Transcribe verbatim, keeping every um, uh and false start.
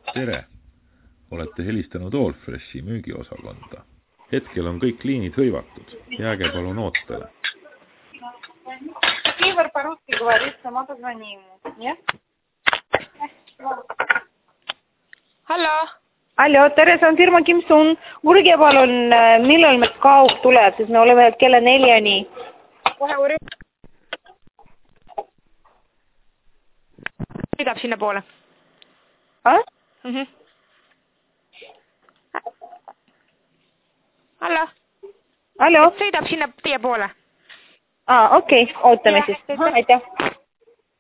Tere! Olete helistanud Allfreshi müügiosakonda. Hetkel on kõik liinid hõivatud. Jääge palun ootele. Ивар по-русски говорит, сама позвони ему. Нет? Hallo. Hallo, tere, see on firma Kimsun. Urge palun, millal me kaug tuleb, sest me oleme kella neljani. Kohe urge. Sõidab sinna poole. Ah? Mhm. Hallo. Hallo. Sõidab sinna teie poole. Ah, okei, okay. Ootame siis. Aitäh.